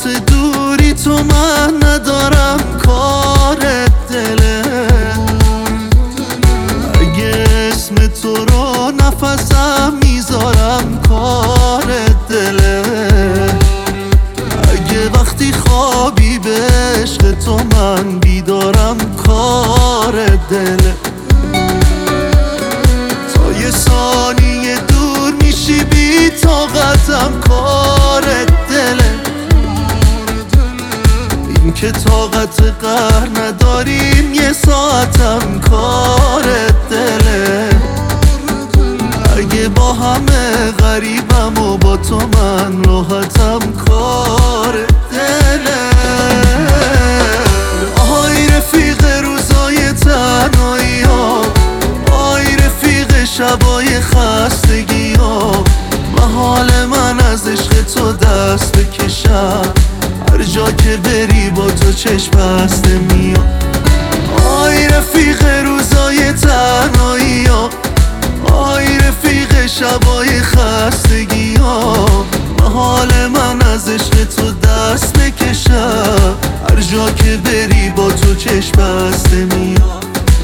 واسه دوری تو من ندارم کار دله. اگه اسم تو رو نفسم میذارم کار دله. اگه وقتی خوابی به عشق تو من بیدارم کار دله. تا یه ثانیه دور میشی بی طاقتم کار دله. این که طاقت قهر نداریم یه ساعتم کار دله. اگه با همه غریبم و با تو من راحتم کار دله. آهای رفیق روزای تنهایی ها، آهای رفیق شبای خستگی ها، محال من از عشق تو دست بکشم. هر جا که بری با تو چشم بسته میام. آهای رفیق روزای تنهایی ها، آهای رفیق شبای خستگی ها، محال من از عشق تو دست بکشم. هر جا که بری با تو چشم بسته میام.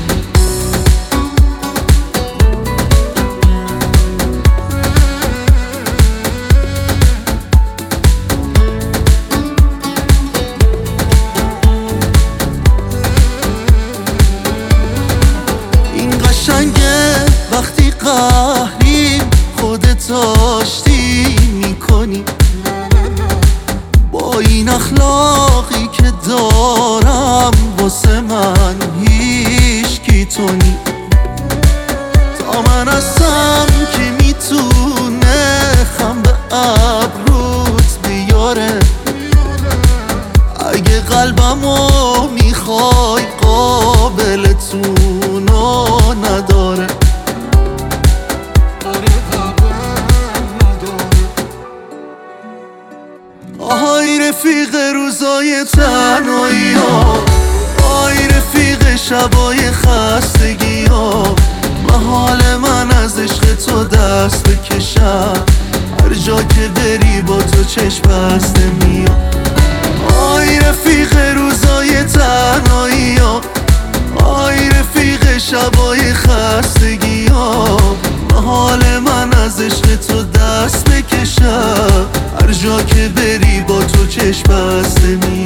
قشنگه وقتی قهریم خودت آشتی میکنی. با این اخلاقی که دارم واسه من هیچکی تو نی. تا من هستم که میتونه خم به ابروت بیاره. اگه قلبمو میخوای قابلتونو نداره. آهای رفیق روزای تنهایی ها، آهای رفیق شبای خستگی ها، محال من از عشق تو دست بکشم. هر جا که بری با تو چشم بسته میام. آهای رفیق روزای تنهایی ها، آهای رفیق شبای خستگی ها، محال من از عشق تو دست بکشم. هر جا که بری با تو چشم بسته میام.